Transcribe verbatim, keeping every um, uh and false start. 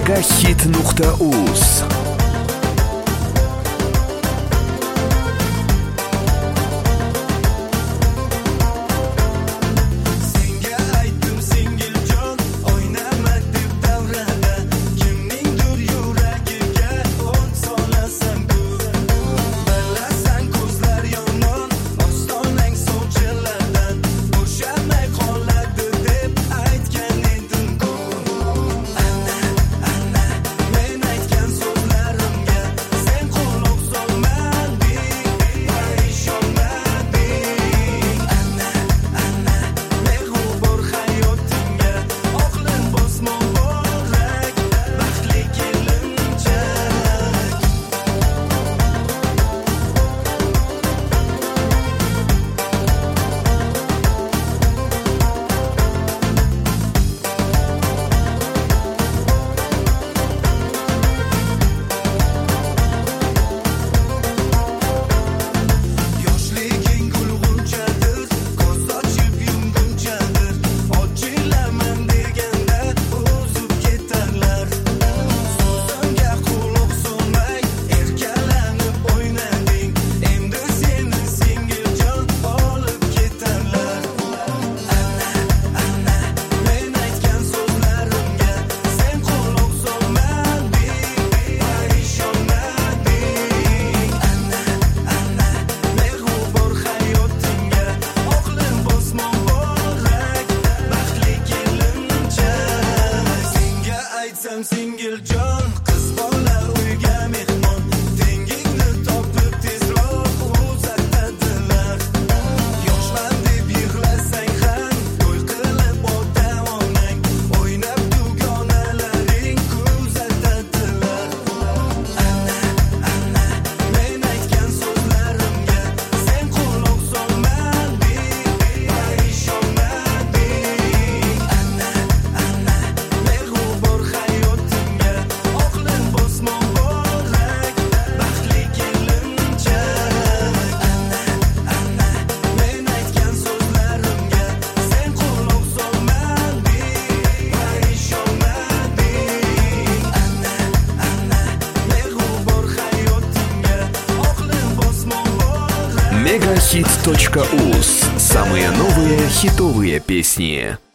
Megahit nuqta uz. Singiljon, qiz bola uyga mehmon, tengingni topib tezroq uzatadilar. Yoshman deb yig'lasang ham, to'y qilib ota onang, o'ynab dugonalaring kuzatadilar. Ana, ana, men aytgan so'zlarimga sen quloq solmading, ishonmading. Ana, ana, meg'ubor hayotimga oqlim bosmon borak, baxtli kelinchak. Ana, ana, men aytgan so'zlarimga sen quloq solmading, ishonmading. Ana, ana, meg'ubor hayotimga oqlim bosmon borak. Megahit точка уз. Самые новые хитовые песни.